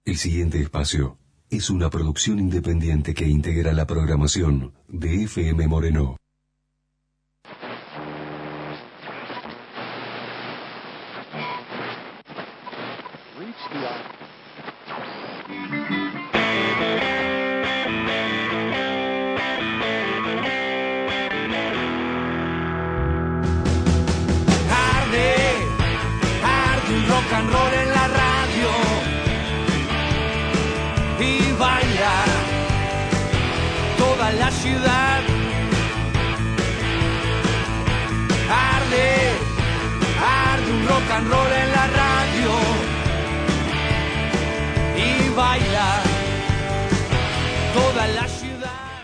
El siguiente espacio es una producción independiente que integra la programación de FM Moreno. Rock and roll en la radio y baila toda la ciudad. Arde un rock and roll en la radio y baila toda la ciudad.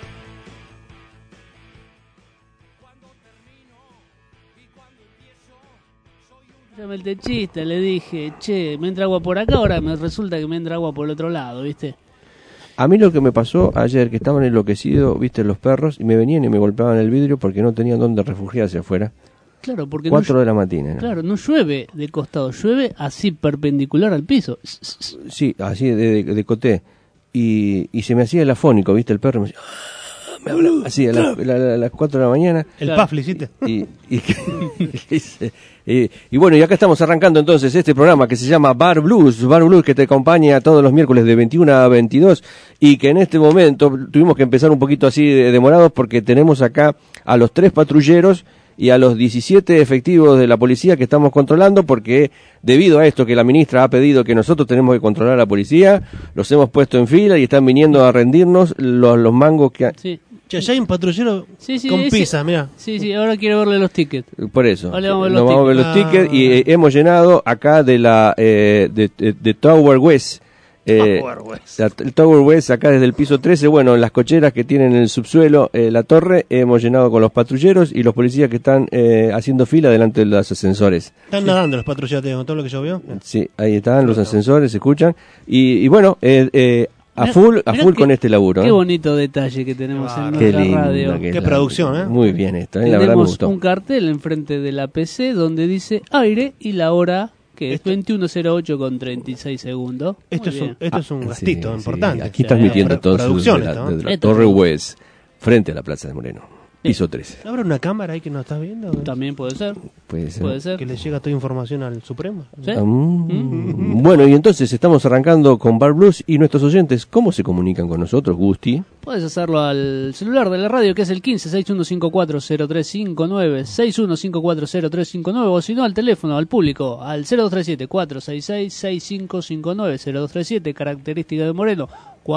Llamé el techista, le dije, che, me entra agua por acá, ahora me resulta que me entra agua por el otro lado, ¿viste? A mí lo que me pasó ayer, que estaban enloquecidos, viste, los perros, y me venían y me golpeaban el vidrio porque no tenían dónde refugiarse afuera. Claro, porque 4 de la mañana. ¿No? Claro, no llueve de costado, llueve así perpendicular al piso. Sí, así de coté. Y se me hacía el afónico, viste, el perro me decía... Me hablaba así a las 4 de la mañana. El pafli, ¿hiciste? Y bueno, y acá estamos arrancando entonces este programa que se llama Bar Blues, que te acompaña todos los miércoles de 21 a 22 y que en este momento tuvimos que empezar un poquito así demorados porque tenemos acá a los 3 patrulleros y a los 17 efectivos de la policía que estamos controlando porque debido a esto que la ministra ha pedido que nosotros tenemos que controlar a la policía, los hemos puesto en fila y están viniendo a rendirnos los mangos que... Sí. Ya hay un patrullero con pizza, mirá. Sí, ahora quiero verle los tickets. Por eso, vale, vamos a ver los tickets y hemos llenado acá de la de Tower West. El Tower West acá desde el piso 13, bueno, en las cocheras que tienen en el subsuelo la torre, hemos llenado con los patrulleros y los policías que están haciendo fila delante de los ascensores. Están nadando los patrulleros con todo lo que llovió. Sí, ahí están los ascensores, se escuchan. Y bueno, a full con este laburo. Qué bonito detalle que tenemos en nuestra radio. Qué producción, ¿eh? Muy bien esto, la verdad me Tenemos gustó. un cartel enfrente de la PC donde dice aire y la hora que es 21:08 con 36 segundos. Esto es un gastito importante. Aquí transmitiendo entonces de la Torre West, frente a la Plaza de Moreno. Piso 13. ¿Habrá una cámara ahí que nos estás viendo? También puede ser. Puede ser. Que le llega toda información al Supremo. ¿Sí? Bueno, y entonces estamos arrancando con Bar Blues y nuestros oyentes, ¿cómo se comunican con nosotros, Gusti? Puedes hacerlo al celular de la radio que es el 15-6154-0359, 6154-0359 o si no al teléfono, al público, al 0237-466-6559, 0237, característica de Moreno,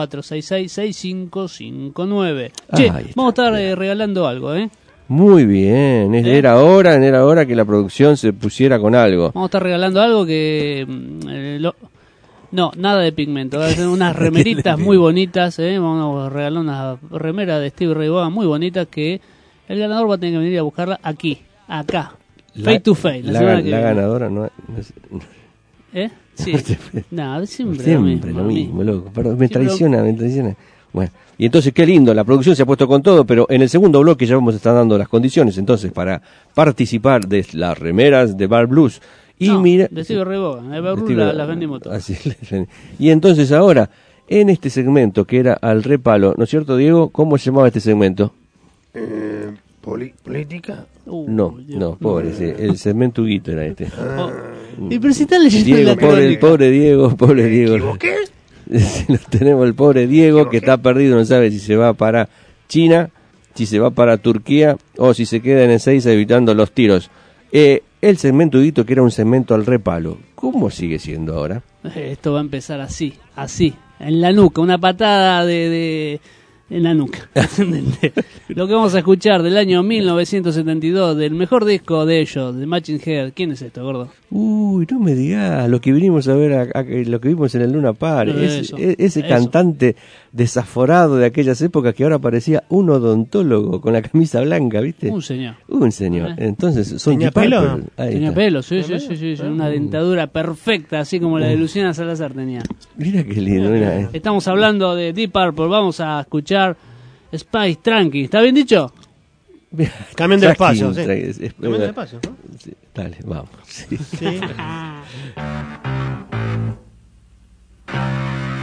466-6559. Che, vamos a estar regalando algo, ¿eh? Muy bien, era hora que la producción se pusiera con algo. Vamos a estar regalando algo que... No, nada de pigmento, va a ser unas remeritas muy bonitas, vamos a regalar una remera de Stevie Ray Vaughan muy bonita que el ganador va a tener que venir a buscarla acá, face to face. La ganadora no es... ¿Eh? Sí. No, siempre lo mismo, loco. Perdón, me traiciona. Bueno, y entonces qué lindo, la producción se ha puesto con todo, pero en el segundo bloque ya vamos a estar dando las condiciones, entonces, para participar de las remeras de Bar Blues. Y mira, de Stevie Ray Vaughan, de Bar Blues las vendimos todas. Así, y entonces ahora, en este segmento que era al repalo, ¿no es cierto, Diego? ¿Cómo se llamaba este segmento? ¿Política? No, pobre, el segmento Huguito era este. Y pero si está leyendo Diego, la pobre Diego. ¿Me equivoqué? Tenemos el pobre Diego que está perdido, no sabe si se va para China, si se va para Turquía o si se queda en Ezeiza evitando los tiros. El segmento Huguito, que era un segmento al repalo, ¿cómo sigue siendo ahora? Esto va a empezar así, en la nuca, una patada en la nuca. Lo que vamos a escuchar del año 1972, del mejor disco de ellos, de Machine Head. ¿Quién es esto, gordo? Uy, no me digas, lo que vinimos a ver, lo que vimos en el Luna Park, ese cantante desaforado de aquellas épocas que ahora parecía un odontólogo con la camisa blanca, ¿viste? Un señor. Entonces, son ¿Tenía pelo? Tenía pelo, sí, una dentadura perfecta, así como la de Luciana Salazar tenía. Mira qué lindo, mira. Estamos hablando de Deep Purple, vamos a escuchar Spice Tranqui, ¿está bien dicho? Cambien de espacio, sí. Cambien de espacio, ¿no? Sí, dale, vamos. Sí.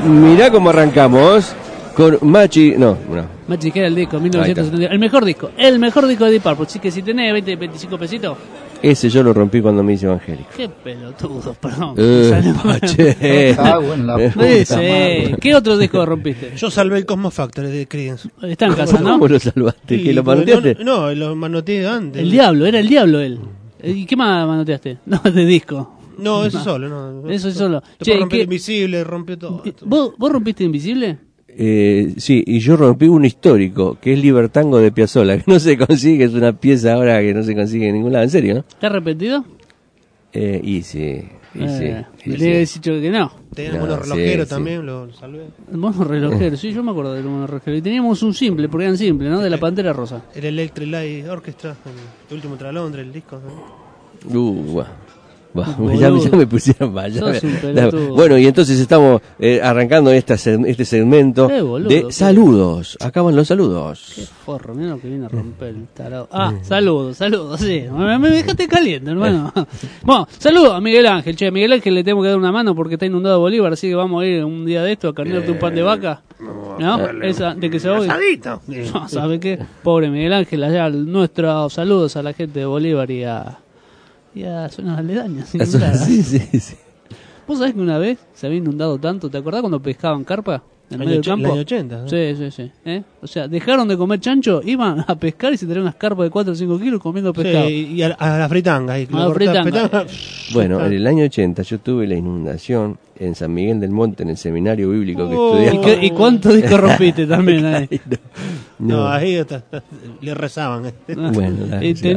Mirá cómo arrancamos con Machi. No. Magic era el disco, 1970. El mejor disco de Deep Purple. Así que si tenés 20, 25 pesitos. Ese yo lo rompí cuando me hice evangélico. Qué pelotudo, perdón. Che. Sí. ¿Qué otro disco rompiste? Yo salvé el Cosmo Factory de Creedence. Está en casa, ¿no? ¿Cómo lo salvaste? Y ¿Que lo manoteaste? No, lo manoteé antes. El diablo, era el diablo él. ¿Y qué más manoteaste? No, de disco. No, eso solo, no. Eso solo. Después rompió el Invisible, rompió todo. ¿Vos rompiste Invisible? Sí, y yo rompí un histórico, que es Libertango de Piazzolla, que no se consigue, es una pieza ahora que no se consigue en ningún lado, ¿en serio, no? ¿Estás arrepentido? Y sí. Le he dicho que no. Teníamos unos relojeros también, lo salvé. Monos relojeros, sí, yo me acuerdo de los monos relojeros. Y teníamos un simple, porque eran simples, ¿no? De la Pantera Rosa. El Electric Light Orchestra, el último tra Londres, el disco. ¿No? Ya me pusieron mal. Bueno, y entonces estamos arrancando este segmento de saludos. Acaban los saludos. Qué forro, mira lo que viene a romper el tarado. Saludos, sí. Me dejaste caliente, hermano. Bueno, saludos a Miguel Ángel. Che, Miguel Ángel le tengo que dar una mano porque está inundado Bolívar, así que vamos a ir un día de esto a carnearte un pan de vaca. ¿No? Esa, de que se ahogue. No, ¿sabe qué? Pobre Miguel Ángel, allá nuestros saludos a la gente de Bolívar y a zonas aledañas. Sí. ¿Vos sabés que una vez se había inundado tanto? ¿Te acordás cuando pescaban carpa en el medio del campo? En el 80, ¿no? Sí. O sea, dejaron de comer chancho, iban a pescar y se traían unas carpas de 4 o 5 kilos comiendo pescado. Sí, y a la fritanga. Ahí, a la fritanga. Bueno, en el año 80 yo tuve la inundación en San Miguel del Monte, en el seminario bíblico que estudiaba. ¿Y cuántos discos rompiste también ahí? No, ahí le rezaban. Bueno,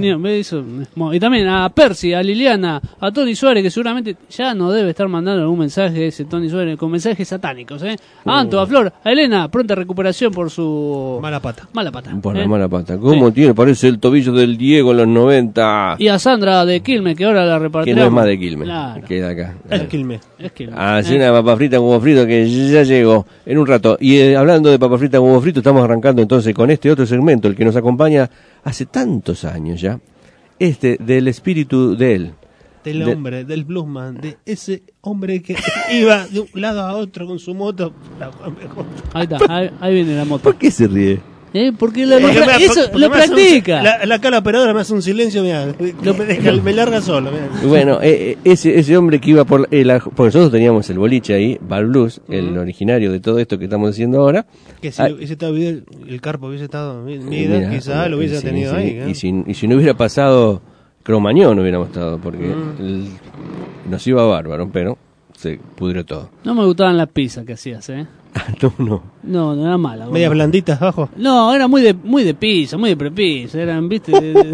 y también a Percy, a Liliana, a Tony Suárez, que seguramente ya no debe estar mandando algún mensaje ese Tony Suárez, con mensajes satánicos, a Anto, a Flor, a Elena, pronta recuperación por su mala pata. Por la mala pata. ¿Cómo tiene? Parece el tobillo del Diego en los 90. Y a Sandra de Quilmes, que ahora la repartirá. Que no es más de Quilmes, claro. Queda acá. Es Quilmes. Hace una papa frita con huevo frito que ya llegó en un rato. Y hablando de papa frita con huevo frito, estamos arrancando entonces con este otro segmento, el que nos acompaña hace tantos años ya, del espíritu de él. Del hombre, del bluesman, de ese hombre que iba de un lado a otro con su moto. Ahí está, ahí viene la moto. ¿Por qué se ríe? Porque lo practica. La cara operadora me hace un silencio, mirá, me larga solo. Mirá. Bueno, ese hombre que iba porque nosotros teníamos el boliche ahí, Bar Blues, el originario de todo esto que estamos haciendo ahora. Que si hubiese estado el Carpo hubiese estado mi edad, quizás lo hubiese tenido ahí. Y si no hubiera pasado Cromañón, no hubiéramos estado, porque nos iba bárbaro, pero se pudrió todo. No me gustaban las pizzas que hacías, No, era mala. ¿Medias blanditas abajo? No, era muy de pizza, muy de prepizza. Eran, viste,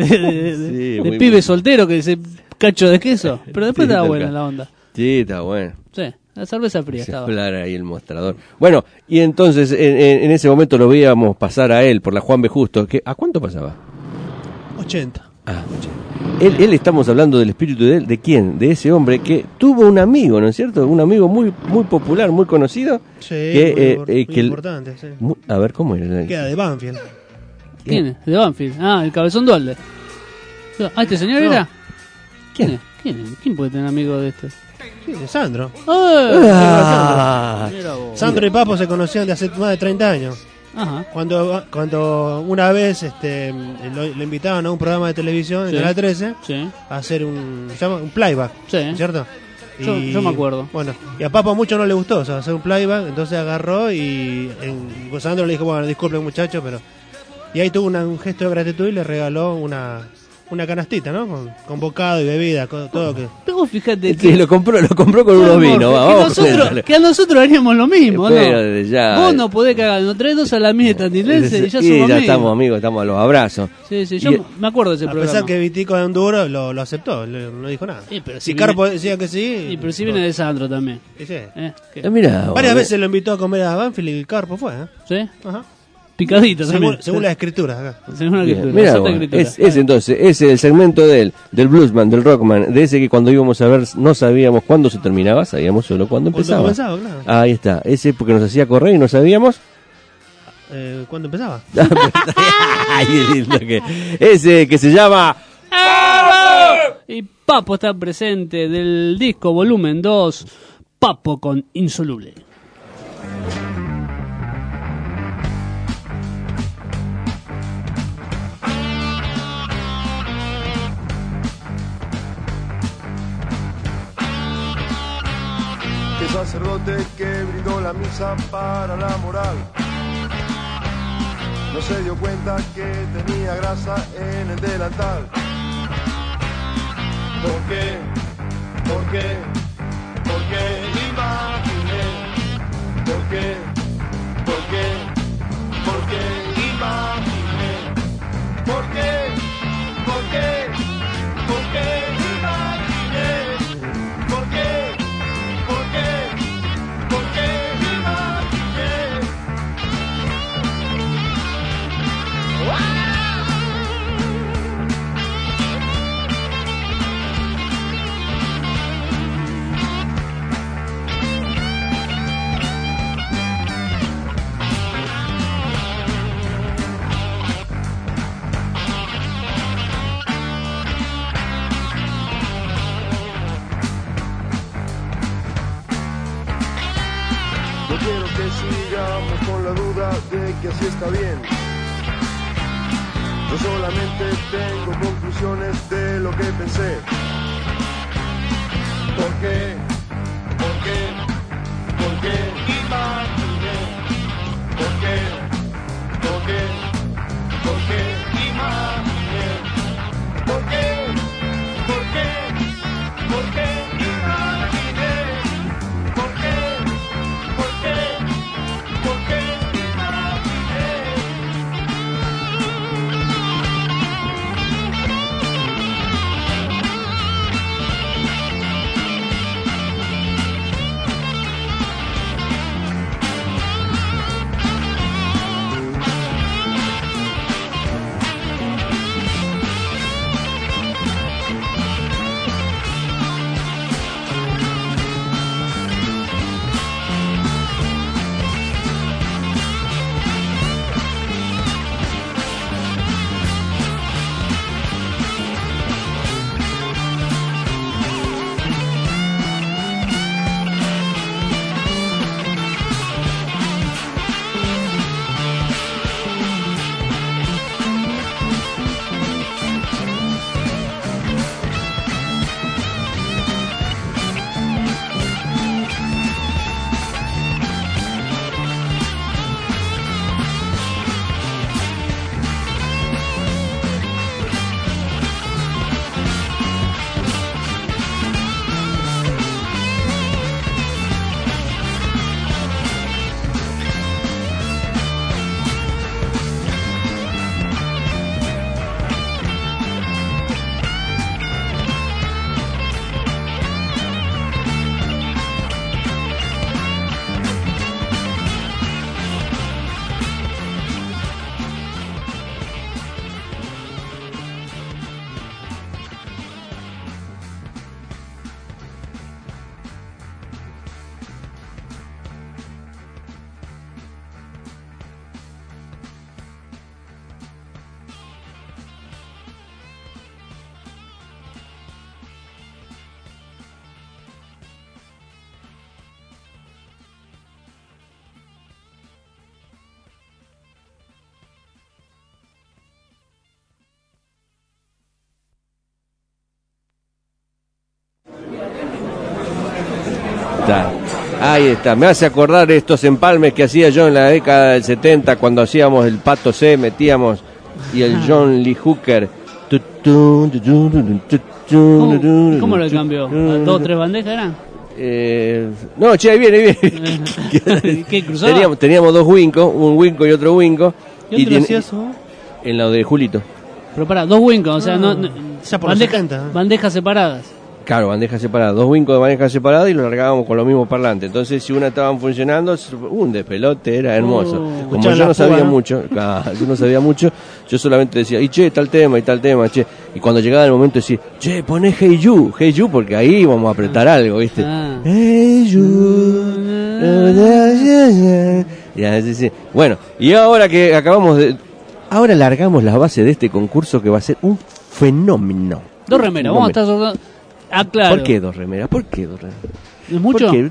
de pibe soltero que se cacho de queso. Pero después estaba buena la onda. Sí, está bueno. Sí, la cerveza fría estaba. Ahí el mostrador. Bueno, y entonces en ese momento lo veíamos pasar a él por la Juan B. Justo. ¿A cuánto pasaba? 80. 80. Él estamos hablando del espíritu de él. ¿De quién? De ese hombre que tuvo un amigo, ¿no es cierto? Un amigo muy muy popular, muy conocido. Sí, muy importante, sí. A ver, ¿cómo era? Queda de Banfield. ¿Quién es? De Banfield. El Cabezón Dualde. ¿Este señor era? ¿Quién es? ¿Quién puede tener amigo de este? Sí, de Sandro. Mira vos. Sandro y Papo se conocían de hace más de 30 años. Ajá. Cuando una vez lo invitaban a un programa de televisión en Canal 13 a hacer un playback, ¿cierto? Yo me acuerdo. Bueno, y a Papo mucho no le gustó, o sea, hacer un playback, entonces agarró y Sandro le dijo, bueno, disculpen muchachos, pero... Y ahí tuvo un gesto de gratitud y le regaló una canastita, ¿no? Con bocado y bebida, todo que... Pero fíjate que... lo compró con unos vinos. Que a nosotros haríamos lo mismo, ¿no? Ya, vos no podés cagar, nos traes 2 salamitos tandilenses y ya somos amigos. Ya estamos amigos, estamos a los abrazos. Sí, yo me acuerdo de ese programa. A pesar que Vitico de Honduras lo aceptó, no dijo nada. Sí, pero si Carpo decía que sí... pero si viene de Sandro también. Sí. Mirá, varias veces lo invitó a comer a Banfield y Carpo fue, ¿Sí? Ajá. Picadito también. Según las escrituras acá. Según la escritura. Mira, ese es el segmento del bluesman, del rockman, de ese que cuando íbamos a ver no sabíamos cuándo se terminaba, sabíamos solo cuándo empezaba. Claro. Ahí está, ese porque nos hacía correr y no sabíamos. ¿Cuándo empezaba? Ese que se llama... Y Papo está presente del disco volumen 2, Papo con Insoluble. El sacerdote que brindó la misa para la moral no se dio cuenta que tenía grasa en el delantal. ¿Por qué? ¿Por qué? ¿Por qué? Imaginé. ¿Por qué? ¿Por qué? ¿Por qué? Imaginé. ¿Por qué? ¿Por qué? ¿Por qué? Imaginé. ¿Por qué? ¿Por qué? ¿Por qué? Imaginé. No quiero que sigamos con la duda de que así está bien. Yo solamente tengo conclusiones de lo que pensé. ¿Por qué? ¿Por qué? ¿Por qué? Imaginé. ¿Por qué? ¿Por qué? ¿Por qué? Imaginé. ¿Por qué? ¿Por qué? ¿Por qué? Imaginé. ¿Por qué? ¿Por qué? ¿Por qué? Imaginé. Ahí está, me hace acordar estos empalmes que hacía yo en la década del 70 cuando hacíamos el Pato C, metíamos y el John Lee Hooker. ¿Cómo lo cambió? ¿2 o 3 bandejas eran? No, che, ahí viene. ¿Qué cruzaba? Teníamos 2 wincos, un winco y otro winco. ¿Y dónde hacías eso? En lo de Julito. Pero pará, 2 wincos, o sea, no ya por los 70, bandejas separadas. Claro, bandejas separadas, 2 wincos de bandejas separadas y los largábamos con los mismos parlantes. Entonces, si una estaban funcionando, un despelote, era hermoso. Como yo no sabía mucho, yo solamente decía, y che, tal tema, che. Y cuando llegaba el momento decía, che, poné Hey You, porque ahí vamos a apretar algo, ¿viste? Hey You. Sí. Bueno, y ahora que ahora largamos la base de este concurso que va a ser un fenómeno. 2 remeras, vamos a estar sorteando. Ah, claro. ¿Por qué 2 remeras? ¿Es mucho?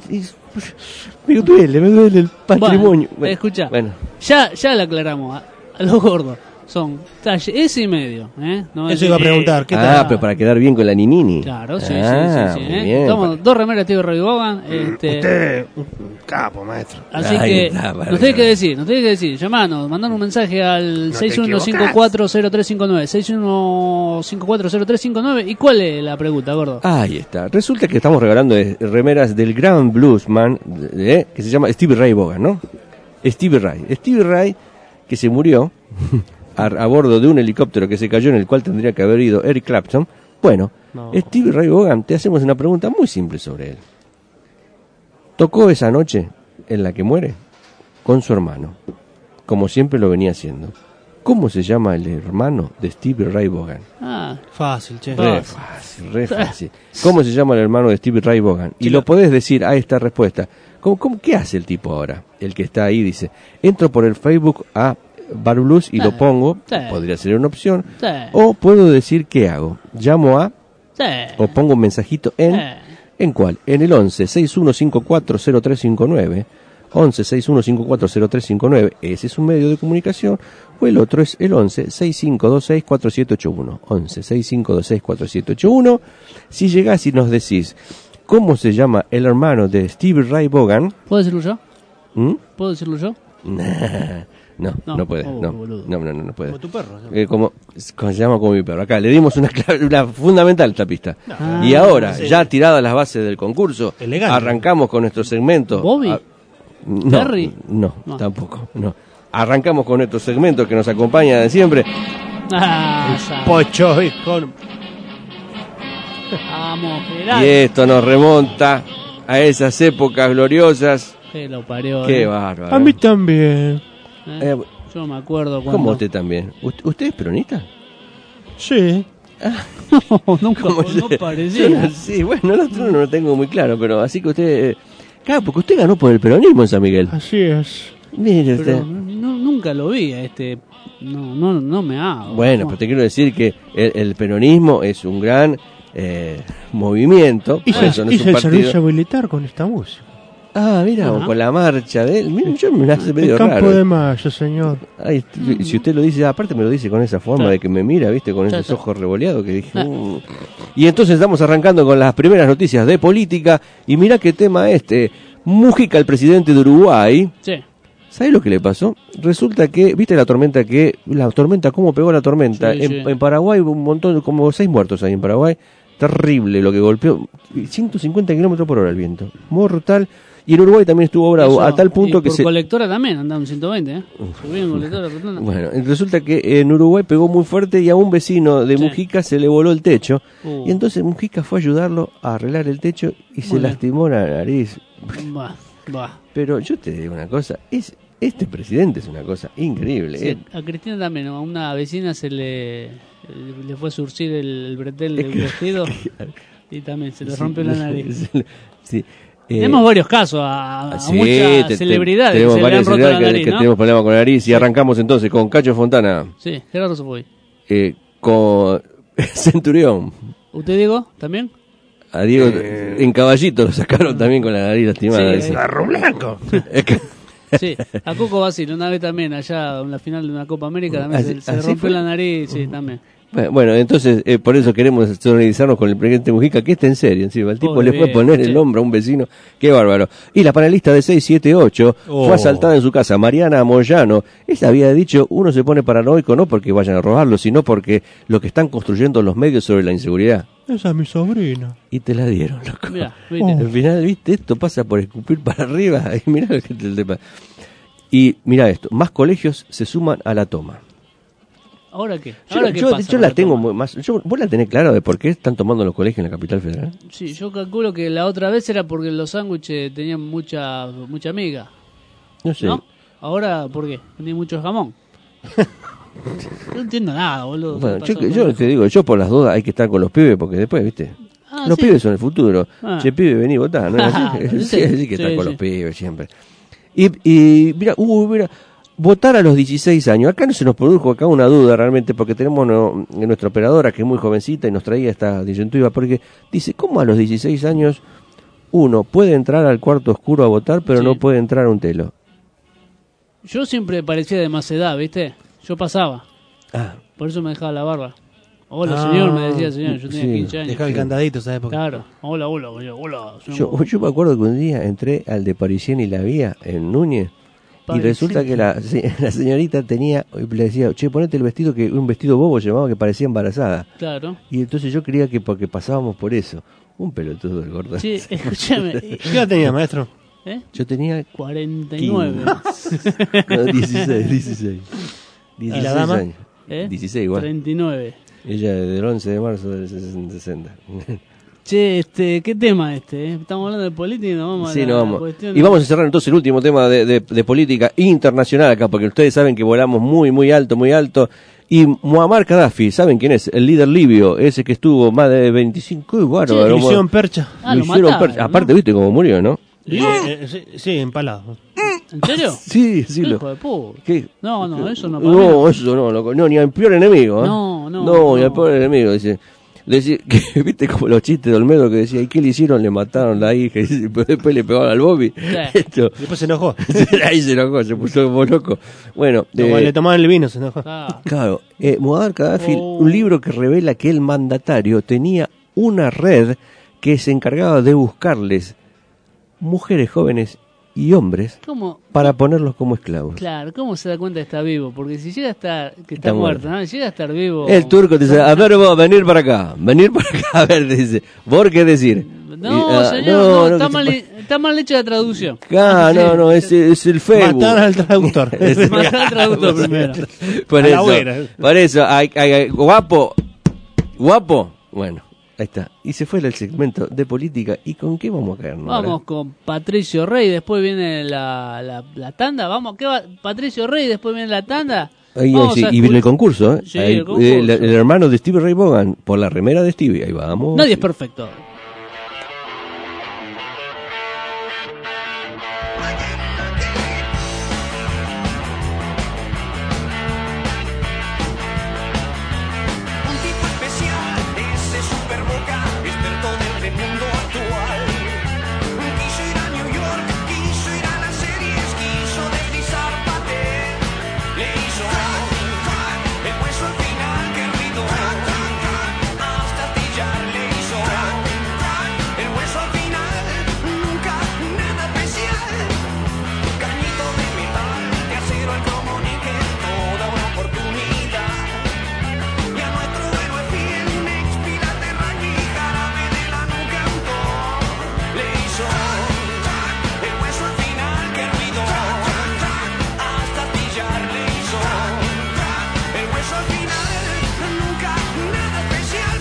Me duele el patrimonio. Bueno, escucha, Bueno, ya le aclaramos a los gordos. Son talle S y medio, ¿eh? No Eso es- iba a preguntar. ¿Qué tal? pero para quedar bien con la ninini. Claro, sí, Ah, sí, muy ¿eh? bien. Estamos dos remeras de Steve Ray Vaughan. Usted, un capo, maestro. Así Ahí que está, nos tenés que decir, llamanos, mandar un mensaje al No te 61540359, 61540359. ¿Y cuál es la pregunta, gordo? Ahí está. Resulta que estamos regalando remeras del gran bluesman que se llama Stevie Ray Vaughan, ¿no? Stevie Ray, que se murió a bordo de un helicóptero que se cayó, en el cual tendría que haber ido Eric Clapton. Bueno, No. Stevie Ray Vaughan, te hacemos una pregunta muy simple sobre él. Tocó esa noche en la que muere con su hermano, como siempre lo venía haciendo. ¿Cómo se llama el hermano de Stevie Ray Vaughan? Ah, Fácil, che. Re fácil. ¿Cómo se llama el hermano de Stevie Ray Vaughan? Y lo podés decir a esta respuesta. ¿Qué hace el tipo ahora? El que está ahí dice, entro por el Facebook a Bar Blues y lo pongo, Sí. podría ser una opción. sí, O puedo decir qué hago. Llamo a, sí. o pongo un mensajito ¿en cuál? En el 11 61540359. 11 61540359, ese es un medio de comunicación, o el otro es el 11 65264781. 11 65264781. Si llegás y nos decís cómo se llama el hermano de Stevie Ray Vaughan, ¿Puedo decirlo yo? ¿Mm? ¿Puedo decirlo yo? No puede, no boludo. no puede. Como tu perro. ¿no? Como se llama como mi perro. Acá le dimos una clave, una fundamental esta pista. Ah, Y ahora, sí. ya tiradas las bases del concurso, Elegante. arrancamos con nuestro segmento. ¿Bobby? No, ¿Terry? no, No. tampoco, no. Arrancamos con nuestro segmento que nos acompaña de siempre. Ah, sabe. Pocho y con... Vamos, Y Gerardo. esto nos remonta a esas épocas gloriosas. Que lo parió. Qué ¿eh? bárbaro. A mí también. ¿Eh? Yo me acuerdo cuando... ¿Cómo usted también? ¿Usted es peronista? Sí. Nunca ¿Cómo no se- parecía. Sí, bueno, el otro no lo tengo muy claro, pero así que usted... claro, porque usted ganó por el peronismo en San Miguel. Así es. Mire usted. Pero nunca lo vi a este. No me hago. Bueno, pero te quiero decir que el peronismo es un gran movimiento. Por eso no es Hice un el servicio partido. militar con esta música. Ah, mira, Ajá. con la marcha de él. Mira, yo me hace El medio campo raro. de Mayo, señor. Ay, si usted lo dice, aparte me lo dice con esa forma Claro. de que me mira, ¿viste? Con esos Claro. ojos revoleados que dije. Y entonces estamos arrancando con las primeras noticias de política. Y mira qué tema Mujica, el presidente de Uruguay. Sí. ¿Sabes lo que le pasó? Resulta que, ¿viste la tormenta cómo pegó la tormenta? Sí, sí. En Paraguay hubo un montón, como 6 muertos ahí en Paraguay. Terrible lo que golpeó. 150 kilómetros por hora el viento. Mortal. Y en Uruguay también estuvo bravo, Eso, a tal punto y que por se... colectora también andaban 120, ¿eh? Subían colectora. Bueno, resulta que en Uruguay pegó muy fuerte y a un vecino de Sí. Mujica se le voló el techo. Uh. Y entonces Mujica fue a ayudarlo a arreglar el techo y se Muy bien. lastimó la nariz. Va. Pero yo te digo una cosa, este presidente es una cosa increíble. Sí, a Cristina también, a una vecina se le fue a surcir el bretel del vestido y también se le rompió la nariz. Sí. Tenemos varios casos a Sí, muchas celebridades que tenemos se le han varias roto la celebridades nariz, que ¿no? tenemos problemas con la nariz. Y arrancamos entonces con Cacho Fontana, Sí, Gerardo Sofoy. con Centurión. ¿Usted, Diego, también? A Diego en Caballito lo sacaron también con la nariz lastimada. Sí, dice. Garro blanco. Es que- Sí, a Coco Basile, una vez también, allá en la final de una Copa América, también se ¿Así rompió fue? la nariz, sí, también. Bueno, entonces por eso queremos solidarizarnos con el presidente Mujica, que está en serio encima. El tipo Pobre le fue a viejo, poner sí. el hombro a un vecino. Qué bárbaro. Y la panelista de 678 fue asaltada en su casa, Mariana Moyano. Ella había dicho, uno se pone paranoico no porque vayan a robarlo, sino porque lo que están construyendo los medios sobre la inseguridad. Esa es mi sobrina. Y te la dieron, loco. Mirá, ¿viste? Al final, viste, esto pasa por escupir para arriba. Y mirá lo que te pasa. Y mira esto, más colegios se suman a la toma. ¿Ahora qué? ¿Ahora qué Yo pasa con la tengo toma? más. ¿Vos la tenés clara de por qué están tomando los colegios en la capital federal? Sí, yo calculo que la otra vez era porque los sándwiches tenían mucha miga, No sé. ¿no? Ahora, ¿por qué? Tiene mucho jamón. No entiendo nada, boludo. Bueno, ¿Qué pasó yo con te digo, yo por las dudas hay que estar con los pibes porque después, viste, Ah, los sí. pibes son el futuro. Ah. Che, pibe, vení, votá. ¿No? Ah, sí, sí, sí que estar sí, con sí. los pibes siempre. Y mira, votar a los 16 años. Acá no se nos produjo acá una duda realmente porque tenemos nuestra operadora que es muy jovencita y nos traía esta disyuntiva porque dice, ¿cómo a los 16 años uno puede entrar al cuarto oscuro a votar, pero Sí. no puede entrar a un telo. Yo siempre parecía de más edad, ¿viste? Yo pasaba. Ah, Por eso me dejaba la barba. Hola, Ah, señor, me decía el señor. Yo tenía sí. 15 años. Dejaba el candadito esa época. Claro. Hola, señor. yo me acuerdo que un día entré al de Parisien y la Vía, en Núñez, y Parisien. resulta que la señorita tenía, le decía, che, ponete el vestido, que un vestido bobo llamaba que parecía embarazada. Claro. Y entonces yo creía que porque pasábamos por eso. Un pelotudo el gordo. Sí, escúchame. ¿Qué edad tenía, maestro? ¿Eh? Yo tenía 49. no, 16. ¿Y la dama? Años. ¿Eh? 16 igual. 39. Ella del 11 de marzo del 60. Che, ¿qué tema este? Estamos hablando de política y nos vamos Sí, a no la vamos. cuestión. Y vamos a cerrar entonces el último tema de política internacional acá, porque ustedes saben que volamos muy alto. Y Muammar Gaddafi, ¿saben quién es? El líder libio, ese que estuvo más de 25 y bárbaro. Misión Percha. Ah, Lo lo hicieron mataron, ¿no? Aparte, viste cómo murió, ¿no? Sí, empalado. ¿En serio? Sí, Hijo de puta. ¿Qué? No, eso no No, eso no, loco. No, ni al peor enemigo, ¿eh? No. Ni al peor enemigo, dice. Decía, que, viste como los chistes de Olmedo que decía, ¿y qué le hicieron? Le mataron la hija, y después le pegaron al Bobby. Esto, Después se enojó. ahí se enojó, se puso como loco. Bueno, Le tomaban el vino, se enojó. Ah, claro, Muammar Gaddafi, Oh. un libro que revela que el mandatario tenía una red que se encargaba de buscarles mujeres jóvenes y hombres ¿cómo? para ponerlos como esclavos. Claro, ¿cómo se da cuenta que está vivo? Porque si llega a estar, que Está está muerto, muerto. ¿no? Si llega a estar vivo... El turco te dice, a ver vos, venir para acá, a ver, te dice, ¿por qué decir? No, Y, señor, no, está, que mal, se- está mal hecha la traducción. Ah, no, es el Facebook. Matar al traductor. Matar al traductor primero. Por A la eso, hoguera. por eso, guapo, bueno, ahí está. Y se fue el segmento de política. ¿Y con qué vamos a caernos? Vamos con Patricio Rey, después viene la tanda. Vamos, ¿qué va? Patricio Rey, después viene la tanda. Ahí, Vamos sí, a y viene el escuchar- concurso, ¿eh? Sí, Ahí, el concurso. el hermano de Stevie Ray Vaughan, por la remera de Stevie, ahí vamos. Nadie es perfecto. Un tipo especial, ese superboca, experto del mundo actual. Quiso ir a New York, quiso ir a las series, quiso deslizar pate. Le hizo el hueso al final, que ruido. Hasta astillar le hizo el hueso al final, nunca nada especial. Cañito de metal, de acero al cromo níquel, toda una oportunidad. Y a nuestro héroe fiel, un expilar de raquí, jarabe de la nuca autor. Le hizo el hueso al final, que ruido. Hasta astillar le hizo el hueso al final, nunca nada especial.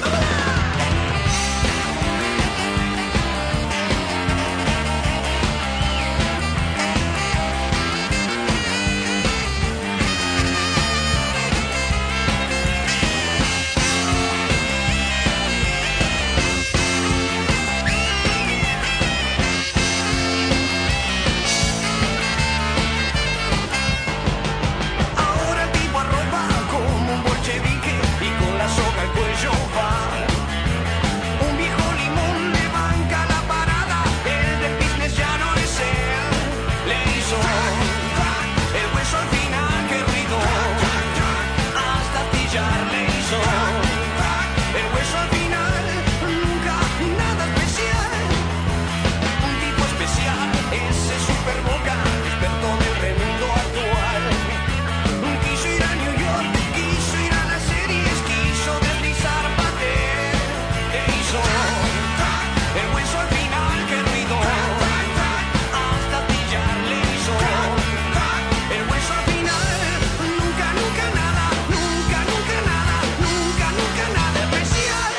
Ahora el tipo arropa como un bolchevique y con la soga al cuello va. Un viejo limón le banca la parada, el del business ya no es él. Le hizo el hueso al final, que ruido. Hasta astillar le hizo el hueso al final, nunca nada especial. Un tipo especial, ese superboca, experto del mundo actual. Quiso ir a New York, quiso ir a las series, quiso deslizar pate. Le hizo el hueso al final, que ruido. Hasta astillar le hizo el hueso al final, nunca nada, nunca nada especial.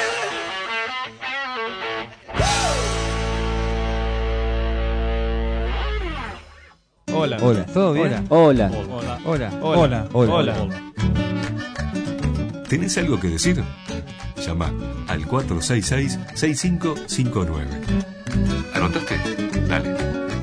Hola. ¿Todo bien? Hola. Hola. ¿Tenés algo que decir? Llama al 466-6559. ¿Anotaste? Dale.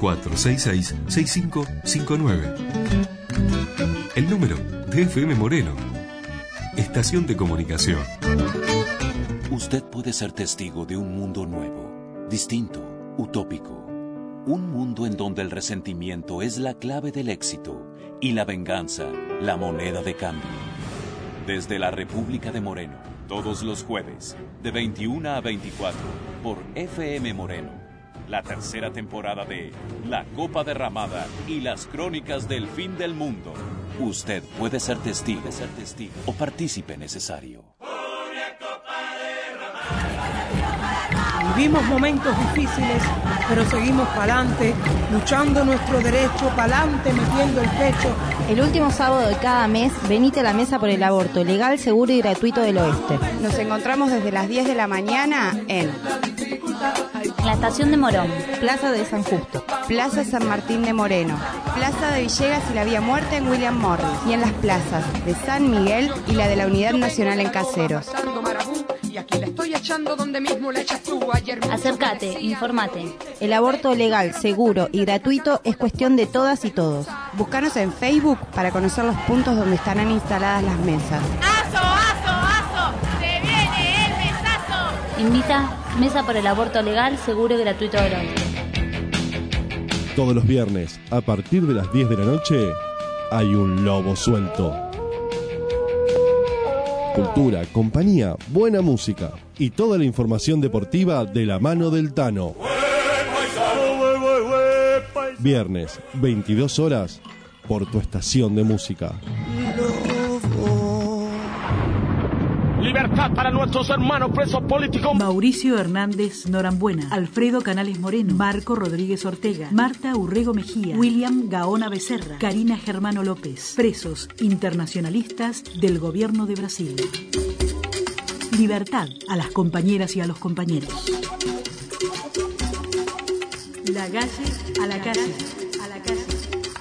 466-6559. El número de FM Moreno. Estación de comunicación. Usted puede ser testigo de un mundo nuevo, distinto, Utópico. Un mundo en donde el resentimiento es la clave del éxito y la venganza la moneda de cambio. Desde la República de Moreno, todos los jueves, de 21 a 24, por FM Moreno. La tercera temporada de La Copa Derramada y las Crónicas del Fin del Mundo. Usted puede ser testigo o partícipe necesario. Vivimos momentos difíciles, pero seguimos pa'lante, luchando nuestro derecho, pa'lante, metiendo el pecho. El último sábado de cada mes, venite a la Mesa por el Aborto, legal, seguro y gratuito del Oeste. Nos encontramos desde las 10 de la mañana en la Estación de Morón, Plaza de San Justo, Plaza San Martín de Moreno, Plaza de Villegas y la Vía Muerta en William Morris, y en las plazas de San Miguel y la de la Unidad Nacional en Caseros. Acércate, informate. El aborto legal, seguro y gratuito es cuestión de todas y todos. Búscanos en Facebook para conocer los puntos donde estarán instaladas las mesas. ¡Aso, aso, aso! ¡Se viene el mesazo! Invita Mesa por el Aborto legal, seguro y gratuito del Oeste. Todos los viernes, a partir de las 10 de la noche, hay un lobo suelto. Cultura, compañía, buena música y toda la información deportiva de la mano del Tano. Viernes, 22 horas, por tu estación de música. Libertad para nuestros hermanos presos políticos. Mauricio Hernández Norambuena, Alfredo Canales Moreno, Marco Rodríguez Ortega, Marta Urrego Mejía, William Gaona Becerra, Karina Germano López, presos internacionalistas del gobierno de Brasil. Libertad a las compañeras y a los compañeros. La calle a la calle, a la calle.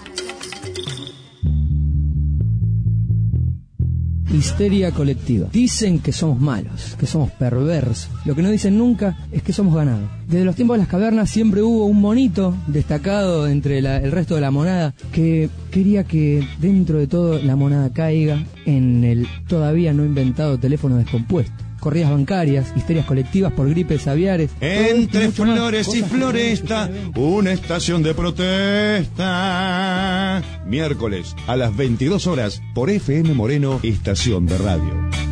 Histeria colectiva. Dicen que somos malos, que somos perversos. Lo que no dicen nunca es que somos ganados. Desde los tiempos de las cavernas siempre hubo un monito destacado entre el resto de la monada que quería que dentro de todo la monada caiga en el todavía no inventado teléfono descompuesto. Corridas bancarias, histerias colectivas por gripes aviares. Entre flores y floresta, una estación de protesta. Miércoles a las 22 horas por FM Moreno, estación de radio.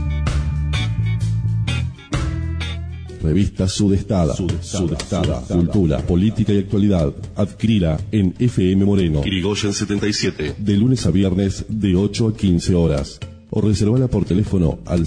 Revista Sudestada. Cultura, política y actualidad. Adquirila en FM Moreno. Irigoyen 77. De lunes a viernes de 8 a 15 horas. O reservala por teléfono al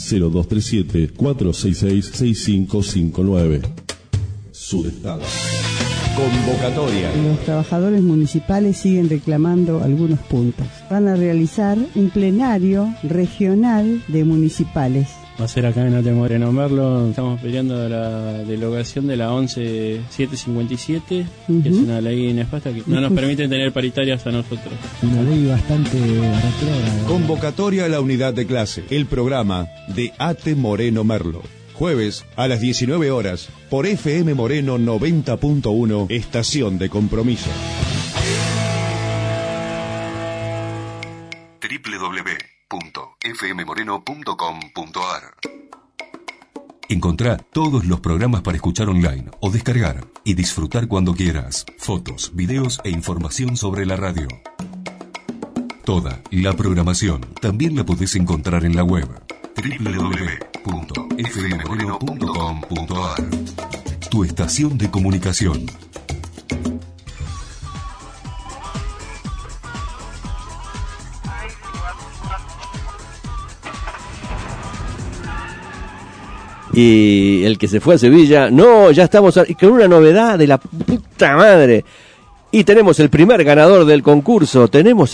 0237-466-6559. Sudestada. Convocatoria. Los trabajadores municipales siguen reclamando algunos puntos. Van a realizar un plenario regional de municipales. Va a ser acá en Ate Moreno Merlo. Estamos peleando la derogación de la 11757, que es una ley nefasta que no nos permite tener paritarias a nosotros. Una ley bastante retrógrada. Convocatoria a la unidad de clase. El programa de Ate Moreno Merlo. Jueves a las 19 horas por FM Moreno 90.1, estación de compromiso. www.fmmoreno.com.ar. Encontrá todos los programas para escuchar online o descargar y disfrutar cuando quieras. Fotos, videos e información sobre la radio. Toda la programación también la podés encontrar en la web www.fmmoreno.com.ar. Tu estación de comunicación. Y el que se fue a Sevilla, no, ya estamos con una novedad de la puta madre. Y tenemos el primer ganador del concurso,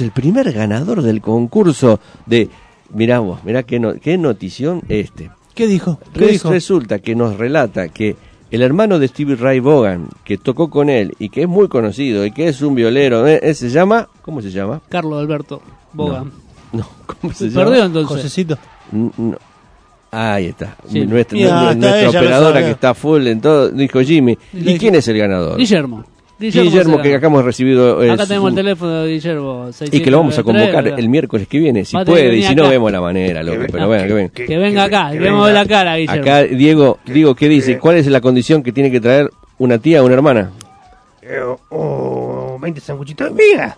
de... Mirá vos, mirá qué notición este. ¿Qué dijo? ¿Qué dijo? Resulta que nos relata que el hermano de Stevie Ray Vaughan, que tocó con él y que es muy conocido y que es un violero, se llama... ¿Cómo se llama? Carlos Alberto Vaughan. No, ¿cómo se llama? Perdió entonces. Josecito. No. Ahí está. Sí. Nuestra operadora que está full en todo, dijo Jimmy. ¿Y quién es el ganador? Guillermo, que acá hemos recibido. Acá tenemos el teléfono de Guillermo. 693, y que lo vamos a convocar el miércoles que viene, si puede, y si no, vemos la manera, loco. Pero venga, que venga. Que venga acá, que vemos la cara, Guillermo. Acá, Diego, ¿qué dice? ¿Cuál es la condición que tiene que traer una tía o una hermana? o 20 sanguchitos de miga.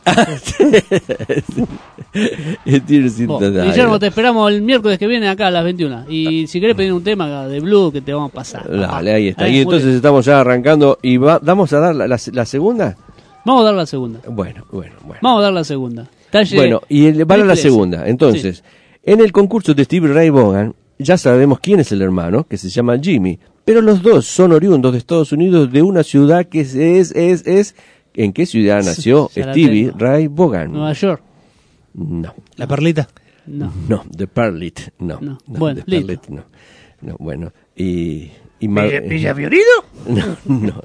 Tiene cintas de Guillermo, aire. te esperamos el miércoles que viene acá a las 21. Y si querés pedir un tema de blue que te vamos a pasar. Dale, ahí está. Ahí, Y muy entonces bien. estamos ya arrancando y damos a dar la segunda. Vamos a dar la segunda. Bueno. Vamos a dar la segunda. Talle Bueno, y va a la triple S. segunda. Entonces, en el concurso de Stevie Ray Vaughan, ya sabemos quién es el hermano, que se llama Jimmy. Pero los dos son oriundos de Estados Unidos, de una ciudad que es ¿en qué ciudad nació Ya la Stevie tengo. Ray Vaughan? Nueva York. No. ¿La Perlita? No. No, de Perlit, no. No. Bueno, de listo. Perlit, no. No, bueno, y ¿Villa Fiorito? No.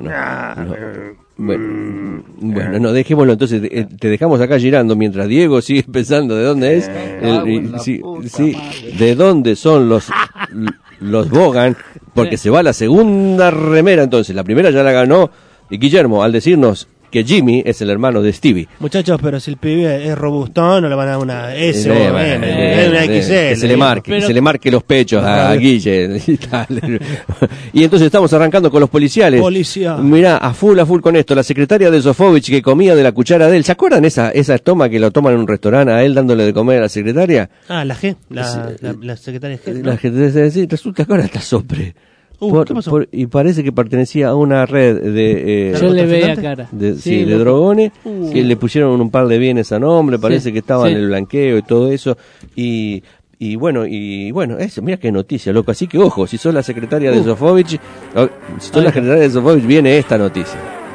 Bueno, no, dejémoslo entonces, te dejamos acá girando mientras Diego sigue pensando de dónde es, sí, de dónde son los Vaughan, porque se va la segunda remera entonces, la primera ya la ganó Guillermo al decirnos que Jimmy es el hermano de Stevie. Muchachos, pero si el pibe es robustón, no le van a dar una S o Bueno, una XL. que se le marque los pechos a Guille y tal. Y entonces estamos arrancando con los policiales. Policía. Mirá, a full con esto. La secretaria de Sofovich que comía de la cuchara de él. ¿Se acuerdan esa toma que lo toman en un restaurante a él dándole de comer a la secretaria? Ah, la G, la secretaria G. ¿no? La gente sí, resulta que ahora está sopre. ¿Qué pasó? Y parece que pertenecía a una red de Yo le veía cara. de drogones que le pusieron un par de bienes a nombre, parece que estaba en el blanqueo y todo eso y bueno, eso, mira qué noticia, loco, así que ojo, si sos la secretaria de Sofovich, viene esta noticia.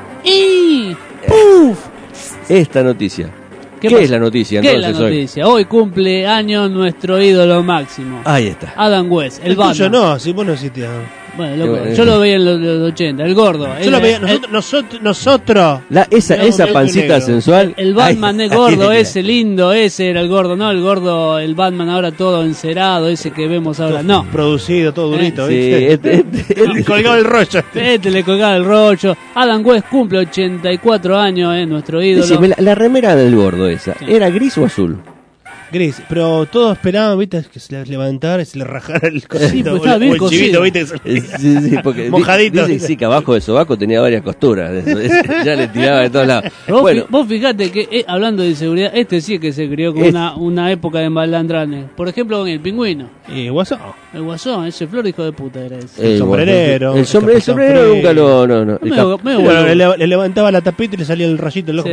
Esta noticia. ¿Qué es la noticia ¿Qué entonces es la noticia? Hoy cumple años nuestro ídolo máximo. Ahí está. Adam West, el tuyo Batman. no, si vos no existías. Bueno, loco, yo lo veía en los 80, el gordo. Yo lo veía, nosotros. Esa pancita sensual. El Batman es gordo, ese lindo, ese era el gordo, no el gordo, el Batman ahora todo encerado, ese que vemos ahora, no. Producido, todo durito, Sí, ¿viste? Le colgaba el rollo. Le colgaba el rollo. Adam West cumple 84 años, nuestro ídolo. Decime, la remera del gordo esa, ¿era gris o azul? Gris, pero todos esperaban, viste, que se le levantara y se le rajara el cosito. Sí, pues estaba bien o el chivito, cocido. viste. Sí, porque Mojadito. Dice que abajo del sobaco tenía varias costuras. Ya le tiraba de todos lados. Vos fijate que, hablando de inseguridad, este sí que se crió con una época de malandranes. Por ejemplo, con el Pingüino. Y Guasón. El Guasón, ese flor hijo de puta era ese. El sombrerero. El sombrero nunca lo... No. Le levantaba la tapita y le salía el rayito, el ojo.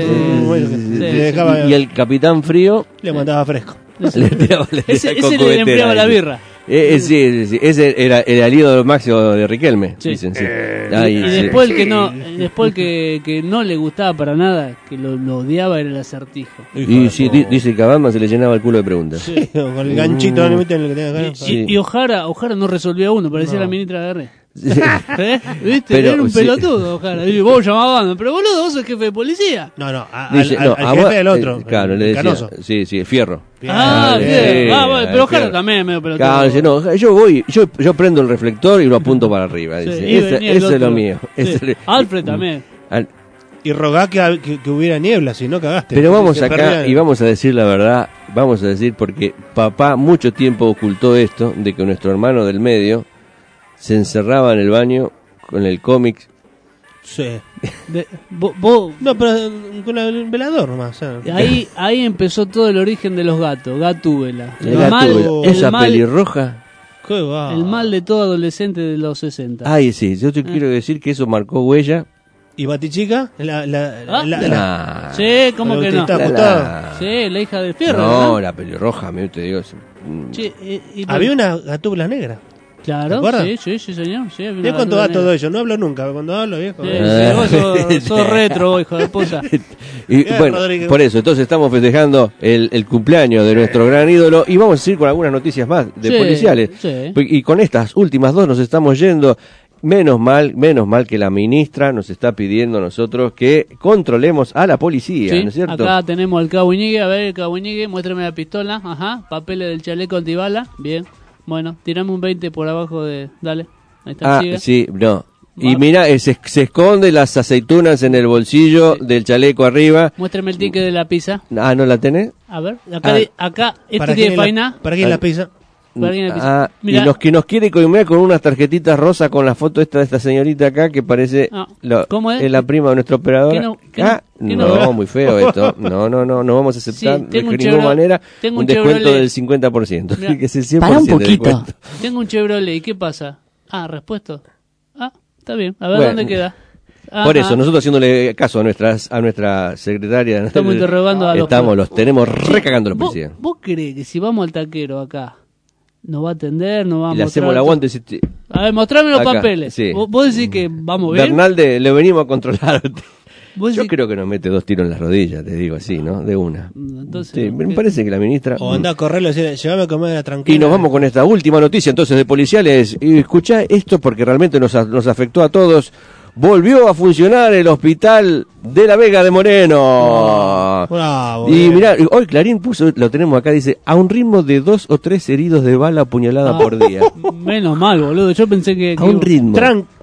Y el Capitán Frío... Le mandaba fresco. Ese le enfriaba la birra. Sí, ese era el aliado máximo de Riquelme, dicen, sí. Y después el que no le gustaba para nada, que lo odiaba, era el Acertijo. Y sí, dice que a Batman se le llenaba el culo de preguntas. Sí, con el ganchito en el que tenía acá. Y Ojara no resolvía uno, parecía la ministra de Guerrero. ¿Viste? Pero, era un pelotudo, Ojara. Y vos llamabas, pero boludo, vos sos jefe de policía. No, al jefe del otro. Claro, le decía. Canoso. Sí, Fierro. Bueno, pero Ojara también es medio pelotudo. Claro, dice, no, yo prendo el reflector y lo apunto para arriba. Dice, eso es lo mío. Alfred también. Y rogá que hubiera niebla, si no cagaste. Pero vamos acá y vamos a decir la verdad, vamos a decir porque papá mucho tiempo ocultó esto de que nuestro hermano del medio se encerraba en el baño con el cómic. Sí. No, pero con el velador nomás. Ahí empezó todo el origen de los gatos, Gatúbela. Esa pelirroja. El mal de todo adolescente de los 60. Ay, sí, yo te quiero decir que eso marcó huella. ¿Y Batichica? Sí, ¿cómo que no? Sí, la hija de Fierro. No, la pelirroja, te digo. Había una Gatúbela negra. Claro, sí, señor. Sí, yo cuento todo ello, no hablo nunca, cuando hablo, viejo. Vos sos retro, hijo de puta. Y bueno, por eso, entonces estamos festejando el cumpleaños de nuestro gran ídolo y vamos a seguir con algunas noticias más de policiales. Sí. Y con estas últimas dos nos estamos yendo. Menos mal que la ministra nos está pidiendo a nosotros que controlemos a la policía, ¿no es cierto? Acá tenemos al Cabo Iñigue, a ver, Cabo Iñigue, muéstrame la pistola, papeles del chaleco antibala, bien. Bueno, tirame un 20 por abajo dale, ahí está. Sí, no. Y mira, se esconde las aceitunas en el bolsillo del chaleco arriba. Muéstrame el ticket de la pizza. ¿No la tenés? A ver, acá este tiene faina. ¿Para quién la pizza? Y nos quiere coimear con unas tarjetitas rosas con la foto esta de esta señorita acá que parece ¿Cómo es? la prima de nuestra operadora. No, muy feo esto. No vamos a aceptar de ninguna manera un descuento del 50%. Mirá, Que es el 100% para un de poquito. descuento. Tengo un Chevrolet, ¿y qué pasa? Repuesto. Está bien, a ver dónde queda. Por eso, nosotros haciéndole caso a nuestra secretaria, estamos interrogando a los tenemos recagando la policía. ¿Vos crees que si vamos al taquero acá nos va a atender, nos va a Y le mostrar? hacemos el aguante. A ver, mostrame los Acá, papeles. sí. ¿Vos decís que vamos bien? Bernalde, le venimos a controlar. Yo creo que nos mete 2 tiros en las rodillas, te digo así, ¿no? De una. Entonces, sí, me parece que la ministra... O anda a correrlo y decirle, llévame a comer tranquila. Y nos vamos con esta última noticia entonces de policiales. Y escuchá esto porque realmente nos afectó a todos. Volvió a funcionar el hospital de la Vega de Moreno. Bravo. Y mirá, hoy Clarín puso, lo tenemos acá, dice, a un ritmo de 2 o 3 heridos de bala apuñalada por día. Menos mal, boludo. Yo pensé que... A un ritmo.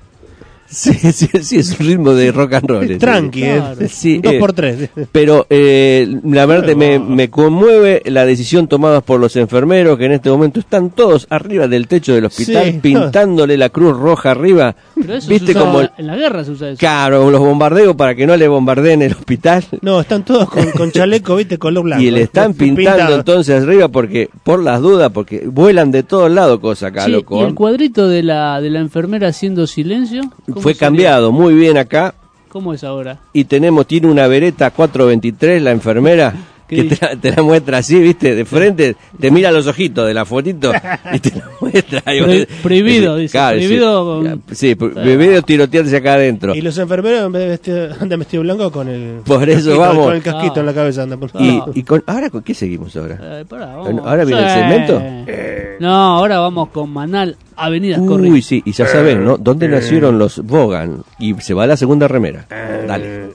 Sí, es un ritmo de rock and roll. Tranqui, sí, 2x3. Pero la verdad me conmueve la decisión tomada por los enfermeros que en este momento están todos arriba del techo del hospital pintándole la cruz roja arriba. Pero eso ¿viste? se usa, Como en la guerra se usa eso. Claro, los bombardeos para que no le bombardeen el hospital. No, están todos con chaleco, viste, color blanco. Y le están pintando entonces arriba porque por las dudas, porque vuelan de todos lados cosas acá, loco. ¿Y el cuadrito de la enfermera haciendo silencio? Fue cambiado muy bien acá. ¿Cómo es ahora? Y tiene una Beretta 423, la enfermera, que te la muestra así, viste, de frente, te mira los ojitos de la fotito y te la muestra. Prohibido, dice. Claro, prohibido. Sí, prohibido tirotearse acá adentro. Y los enfermeros en vez de andan vestido blanco con el por eso casquito, vamos. con el casquito en la cabeza andan. Ahora con qué seguimos ahora? Vamos. Ahora viene el segmento. No, ahora vamos con Manal, Avenidas Corrientes. Uy, sí, y ya saben, ¿no? ¿Dónde nacieron los Bogan? Y se va la segunda remera. Dale.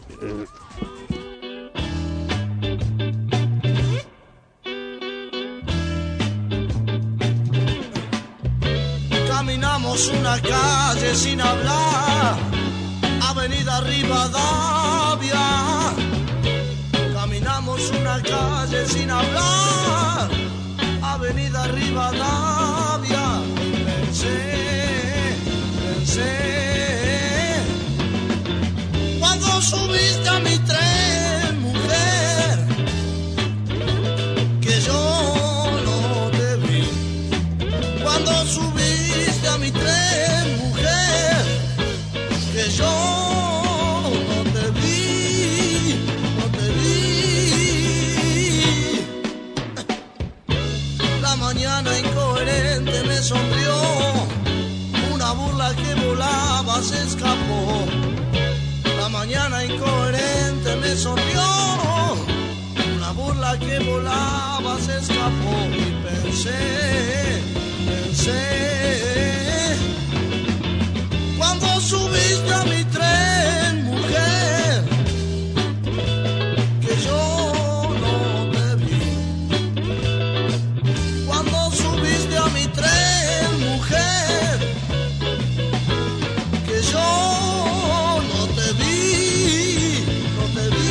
Caminamos una calle sin hablar, Avenida Rivadavia. Caminamos una calle sin hablar, Avenida Rivadavia. Pensé, cuando subiste a mi tren, mujer, que yo no te vi. Cuando subiste a mi tren, mujer, que yo no te vi, no te vi. La mañana incoherente me sonrió, una burla que volaba se escapó. La mañana incoherente me sonrió, una burla que volaba se escapó. Y pensé, cuando subiste a mi tren, mujer, que yo no te vi. Cuando subiste a mi tren, mujer, que yo no te vi, no te vi.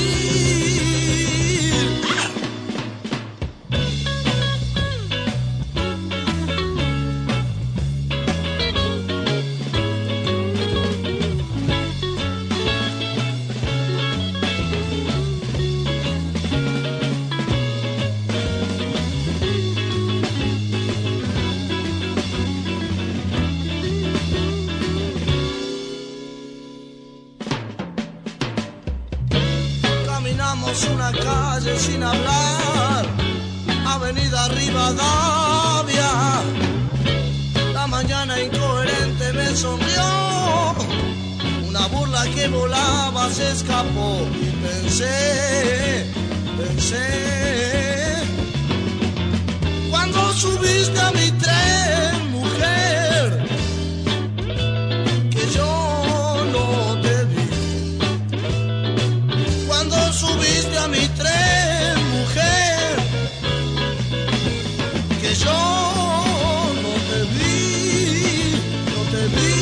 Caminamos una calle sin hablar, Avenida Rivadavia. La mañana incoherente me sonrió, una burla que volaba se escapó. Y pensé, cuando subiste a mi tren, mujer, que yo no te vi. Cuando subiste a mi tren, mujer, que yo no te vi, no te vi.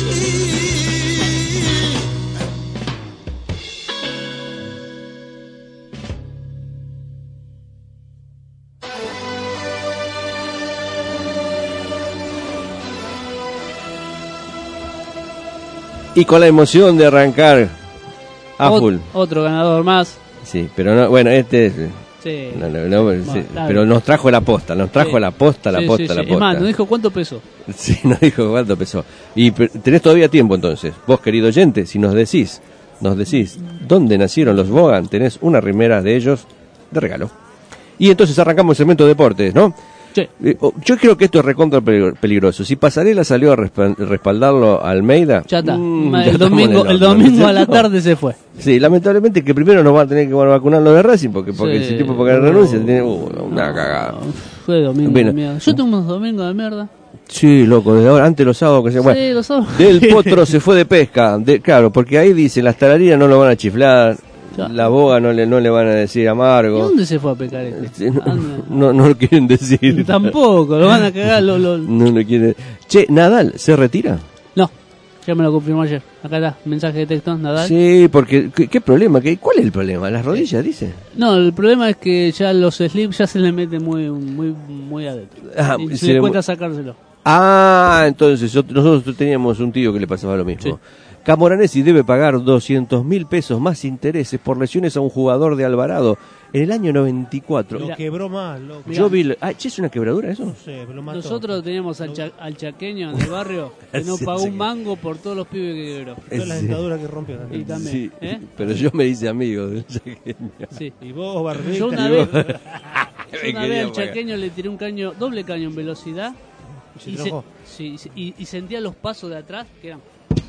Y con la emoción de arrancar a full. Otro ganador más. Sí, pero no, bueno, este es... Sí. Sí, pero nos trajo la posta, la posta. Es más, nos dijo cuánto pesó. Sí, nos dijo cuánto pesó. Y tenés todavía tiempo entonces. Vos, querido oyente, si nos decís dónde nacieron los Bogan, tenés una remera de ellos de regalo. Y entonces arrancamos el segmento de deportes, ¿no? Sí. Yo creo que esto es recontra peligroso. Si Pasarela salió a respaldarlo a Almeida, ya está. Ya el domingo a la tarde se fue. Sí, lamentablemente que primero nos va a tener que vacunar los de Racing porque Sí. ese tipo porque renuncia tiene una cagada. Fue domingo Bueno. de mierda. Yo tengo unos domingos de mierda. Sí, loco, desde ahora, antes los sábados que se bueno, los sábados. Del Potro se fue de pesca, claro, porque ahí dice las tararinas no lo van a chiflar, Ya. la boga no le van a decir ¿Y amargo. dónde se fue a pecar este? No lo quieren decir. Tampoco, lo van a cagar. No lo quieren. Che, Nadal se retira. No, ya me lo confirmó ayer. Acá está, mensaje de texto, Nadal. Sí, porque ¿qué problema? ¿Cuál es el problema? ¿Las rodillas, dice? No, el problema es que ya los slips ya se le mete muy adentro. Y se le cuesta sacárselo. Ah, entonces nosotros teníamos un tío que le pasaba lo mismo. Sí. Camoranesi debe pagar 200.000 pesos más intereses por lesiones a un jugador de Alvarado en el año 94. Lo quebró mal, loco. Yo vi... ¿Che, es una quebradura eso? No sé, pero lo mató. Nosotros teníamos al chaqueño en el barrio que no Sí, pagó sí. un mango por todos los pibes que quebró. Todas las dentaduras que rompió también. Y también, Sí, ¿eh? pero yo me hice amigo del chaqueño. Sí. Y vos, Barbita. Yo una y vez, vos- al pagar. chaqueño le tiré un caño, doble caño en velocidad ¿Se y, enojó? y sentía los pasos de atrás que eran...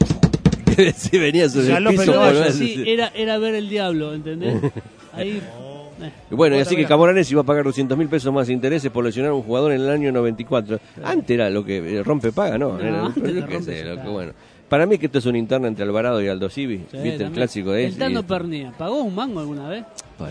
Si venía sobre el Galope piso, caballo, bueno, Sí, era ver el diablo, ¿entendés? Ahí... Bueno, y Vos así que también. Camoranesi va a pagar 200.000 pesos más intereses por lesionar a un jugador en el año 94. Antes era lo que rompe paga, ¿no? Era, antes yo lo qué rompe sé, se lo que, paga. bueno. Para mí que esto es una interna entre Alvarado y Aldo Civi. Sí, ¿Viste el también. clásico de El Tano Pernía, ¿pagó un mango alguna vez?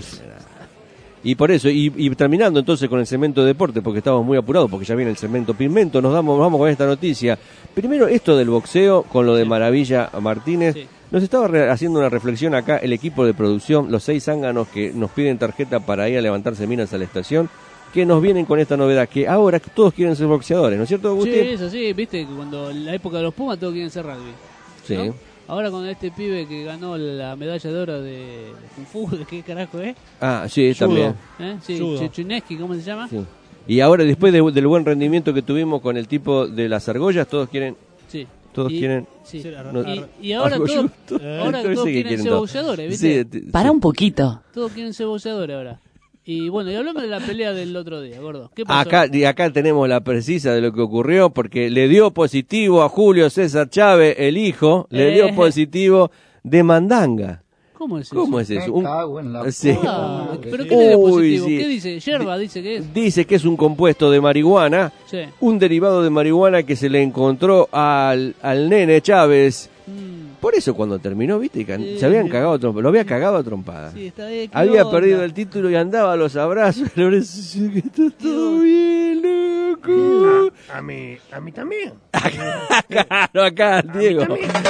Y por eso, y terminando entonces con el segmento de deporte, porque estamos muy apurados, porque ya viene el segmento Pigmento, vamos con esta noticia. Primero, esto del boxeo, con lo de Maravilla Martínez. Sí. Nos estaba haciendo una reflexión acá el equipo de producción, los 6 zánganos que nos piden tarjeta para ir a levantarse minas a la estación, que nos vienen con esta novedad, que ahora todos quieren ser boxeadores, ¿no es cierto, Agustín? Sí, es así, viste, que cuando en la época de los Pumas todos quieren ser rugby. Sí. ¿no? Ahora con este pibe que ganó la medalla de oro de Kung Fu, ¿de qué carajo es? Ah, sí, también. Sí, Judo. Chechuneski, ¿cómo se llama? Sí. Y ahora, después del buen rendimiento que tuvimos con el tipo de las argollas, todos quieren... Sí. Todos quieren... Sí. No- Y ahora Argolludo. ahora Yo todos sé que quieren ser todos. boxeadores, ¿viste? Sí, Para un poquito. Todos quieren ser boxeadores ahora. Y bueno, y hablamos de la pelea del otro día, gordo. ¿Qué pasó? Acá tenemos la precisa de lo que ocurrió, porque le dio positivo a Julio César Chávez, el hijo, le dio positivo de mandanga. ¿Cómo es eso? ¿Cómo es eso? Sí. Ah, ¿pero qué le dio Uy, positivo? sí. ¿Qué dice? Yerba dice que es. Dice que es un compuesto de marihuana, Sí. un derivado de marihuana que se le encontró al nene Chávez. Por eso cuando terminó, viste, se habían cagado a trompadas, lo había cagado a trompadas. Sí, está bien, ¿qué Había onda? perdido el título y andaba a los abrazos. Ahora sí que está todo bien, loco. A mí también. Claro, acá, Diego.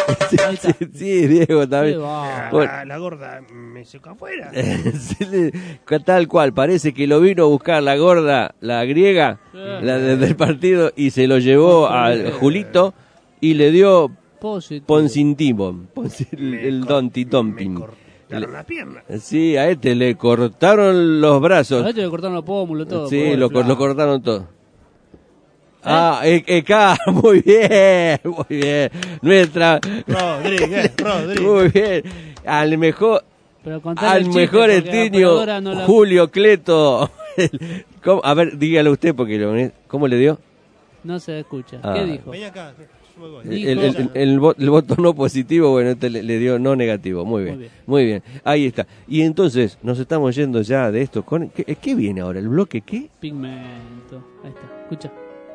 Sí, Diego también. Bueno, La gorda me secó afuera. tal cual, parece que lo vino a buscar la gorda, la griega, la del partido, y se lo llevó al Julito y le dio Poncintimbo, el Don Titompin. La pierna. Sí, a este le cortaron los brazos. A este le cortaron los pómulos, todo. Sí, pobre lo flaco. cortaron todo. Ah, muy bien, muy bien. Nuestra. Rodríguez. Muy bien. Al mejor. Pero contale Al el chiste, mejor porque la estiño, operadora no la- Julio Cleto. A ver, dígalo usted, porque ¿cómo le dio? No se escucha. Ah. ¿Qué dijo? Ven acá. El voto no positivo, bueno, este le dio no negativo. Muy bien, muy bien. Ahí está. Y entonces, nos estamos yendo ya de esto. ¿Qué viene ahora? ¿El bloque qué? Pigmento. Ahí está. Escucha.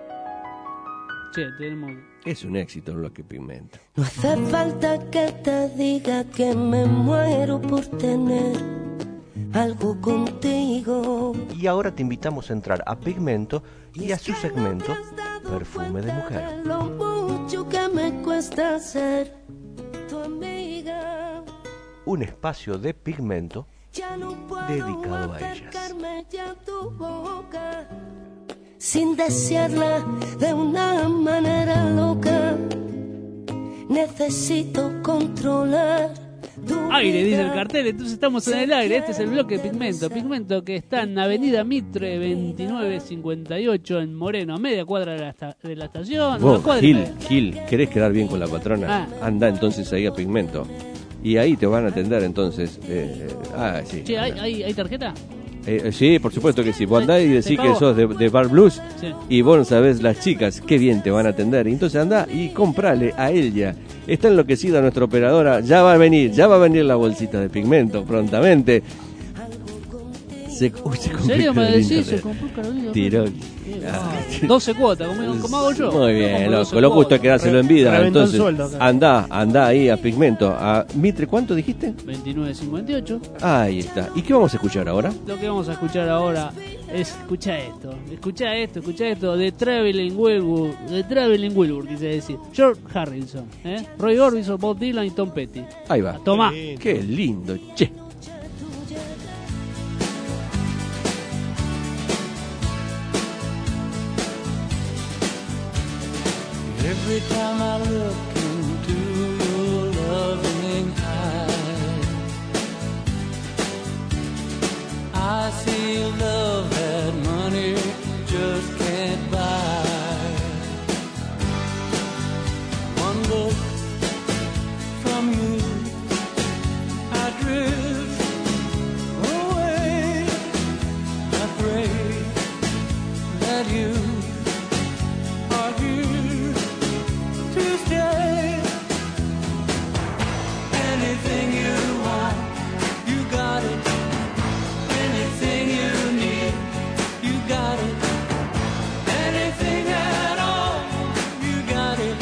Che, tenemos... Es un éxito el bloque Pigmento. No hace falta que te diga que me muero por tener algo contigo. Y ahora te invitamos a entrar a Pigmento y a su segmento Perfume de Mujer. Lo mucho que me cuesta ser tu amiga. Un espacio de Pigmento Ya no puedo dedicado a ellas. acercarme ya a tu boca sin desearla de una manera loca. necesito controlar. Aire, dice el cartel, entonces estamos en el aire. Este es el bloque Pigmento. Pigmento que está en Avenida Mitre 2958 en Moreno, a media cuadra de la estación. Vos, una cuadra Gil, ¿querés quedar bien con la patrona? Anda entonces ahí a Pigmento. Y ahí te van a atender entonces. Sí. Che, ¿hay tarjeta? Sí, por supuesto que sí. Vos andás y decís ¿Te que pago? sos de Bar Blues Sí. y vos no sabés las chicas, qué bien te van a atender. Entonces andá y comprale a ella. Está enloquecida nuestra operadora. Ya va a venir la bolsita de Pigmento prontamente. Se compró ¿En serio me Carolina decís? Se Herrera. compró Carolina. Tirón. 12 cuotas, como hago yo. Muy bien, Como 12 loco. Lo justo es cuotas. quedárselo en vida. Reventó el Entonces, sueldo acá. andá ahí a Pigmento. A Mitre, ¿cuánto dijiste? 2958. Ahí está. ¿Y qué vamos a escuchar ahora? Lo que vamos a escuchar ahora es, escucha esto, de Traveling Wilbur, quise decir. George Harrison, Roy Orbison, Bob Dylan y Tom Petty. Ahí va. Tomá. Qué lindo, che. Every time I look into your loving eyes, I see love that money just can't buy. One look from you, I drift away. I pray that you are here to stay. Anything you want, you got it. Anything you need, you got it. Anything at all, you got it,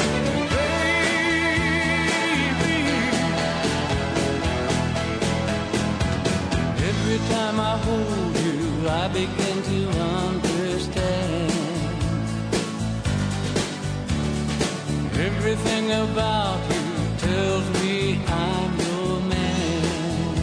baby. Every time I hold you, I begin to understand. Everything about you tells me I'm your man.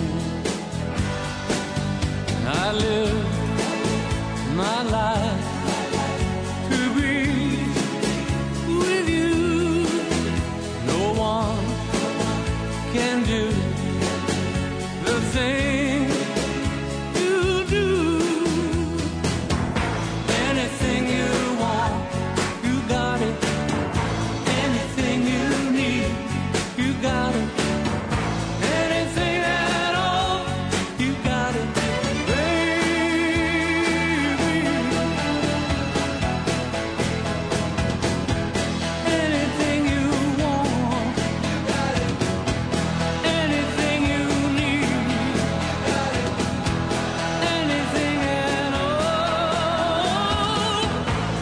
I live my life to be with you. No one can do the thing you do. Anything you want, you got it. Anything you need, you got it. Anything at all, you got it, baby. Anything you want, you got it. Anything you need, you got it. Anything at all.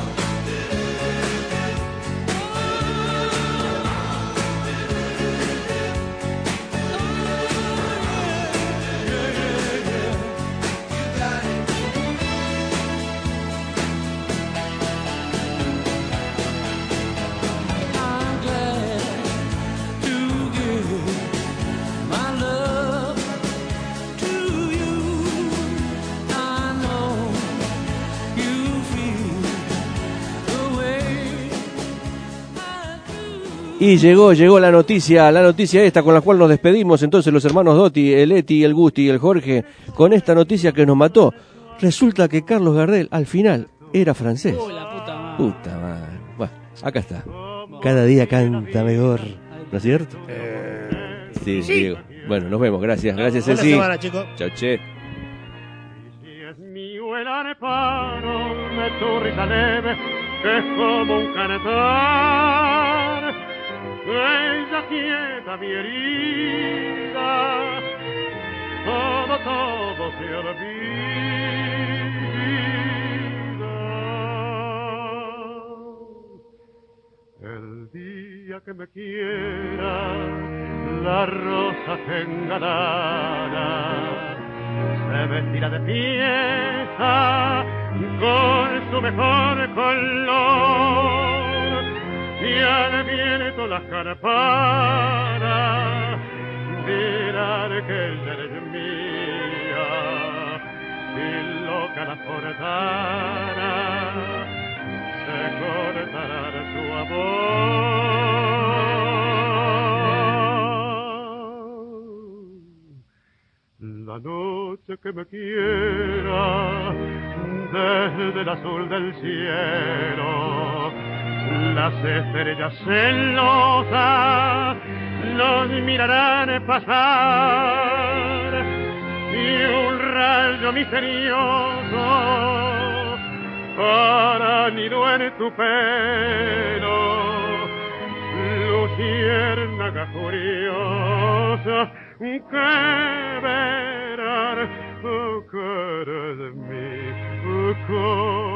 I'm glad to give my love to you. I know you feel the way Y llegó la noticia esta con la cual nos despedimos entonces los hermanos Dotti, el Eti, el Gusti y el Jorge, con esta noticia que nos mató. Resulta que Carlos Gardel al final era francés. Puta madre. Bueno, acá está. Cada día canta mejor, ¿no es cierto? Sí, sí. Diego. Bueno, nos vemos, gracias, Buena Ceci. semana, chicos. Chao, che. El areparo de tu risa leve, que es como un cantar. Ella quieta mi herida, todo se olvida. El día que me quiera, la rosa engalana se vestirá de fiesta con su mejor color y al viento las campanas dirán que ella es mía y loca la forzana se cortará de su amor. dice que me quiera desde el azul del cielo. Las estrellas celosas los mirarán pasar y un rayo misterioso para nido en tu pelo. Luciérnaga curiosa que verán cara de mí.